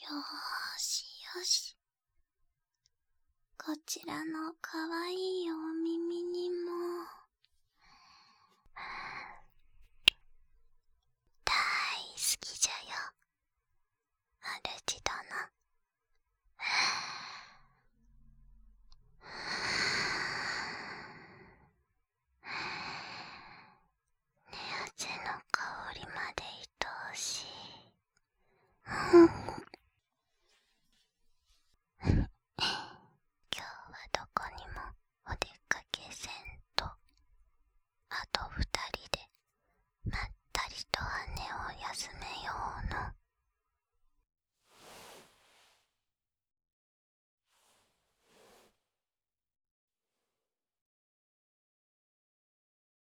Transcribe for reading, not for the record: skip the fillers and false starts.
ーしよし。こちらのかわいいお耳にも大好きじゃよ、主殿。